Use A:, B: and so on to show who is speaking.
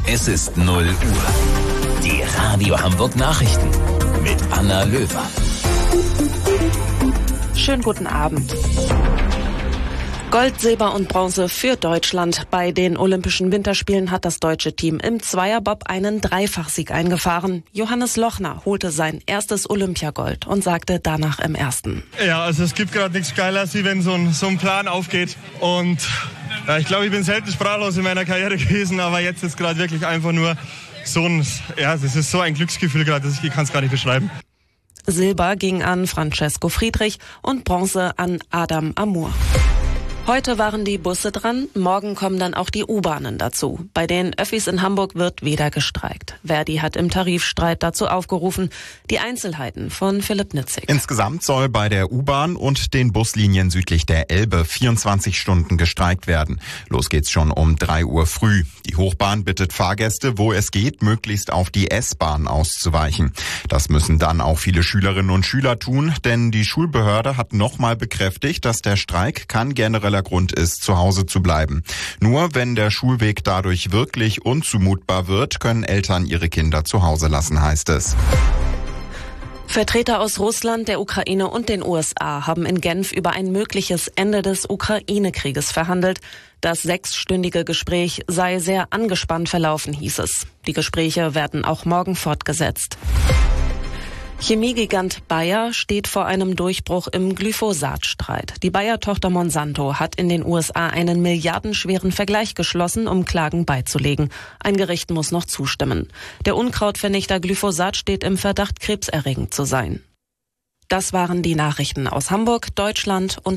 A: Es ist 0 Uhr. Die Radio Hamburg Nachrichten mit Anna Löwer.
B: Schönen guten Abend. Gold, Silber und Bronze für Deutschland. Bei den Olympischen Winterspielen hat das deutsche Team im Zweierbob einen Dreifachsieg eingefahren. Johannes Lochner holte sein erstes Olympiagold und sagte danach im Ersten:
C: Ja, also es gibt gerade nichts Geileres, wie wenn so ein Plan aufgeht. Und ich glaube, ich bin selten sprachlos in meiner Karriere gewesen, aber jetzt ist gerade wirklich einfach nur das ist so ein Glücksgefühl gerade, ich kann es gar nicht beschreiben.
B: Silber ging an Francesco Friedrich und Bronze an Adam Amour. Heute waren die Busse dran, morgen kommen dann auch die U-Bahnen dazu. Bei den Öffis in Hamburg wird wieder gestreikt. Verdi hat im Tarifstreit dazu aufgerufen. Die Einzelheiten von Philipp Nitzig.
D: Insgesamt soll bei der U-Bahn und den Buslinien südlich der Elbe 24 Stunden gestreikt werden. Los geht's schon um 3 Uhr früh. Die Hochbahn bittet Fahrgäste, wo es geht, möglichst auf die S-Bahn auszuweichen. Das müssen dann auch viele Schülerinnen und Schüler tun, denn die Schulbehörde hat nochmal bekräftigt, dass der Streik kein genereller Grund ist, zu Hause zu bleiben. Nur wenn der Schulweg dadurch wirklich unzumutbar wird, können Eltern ihre Kinder zu Hause lassen, heißt es.
B: Vertreter aus Russland, der Ukraine und den USA haben in Genf über ein mögliches Ende des Ukraine-Krieges verhandelt. Das 6-stündige Gespräch sei sehr angespannt verlaufen, hieß es. Die Gespräche werden auch morgen fortgesetzt. Chemiegigant Bayer steht vor einem Durchbruch im Glyphosat-Streit. Die Bayer-Tochter Monsanto hat in den USA einen milliardenschweren Vergleich geschlossen, um Klagen beizulegen. Ein Gericht muss noch zustimmen. Der Unkrautvernichter Glyphosat steht im Verdacht, krebserregend zu sein. Das waren die Nachrichten aus Hamburg, Deutschland und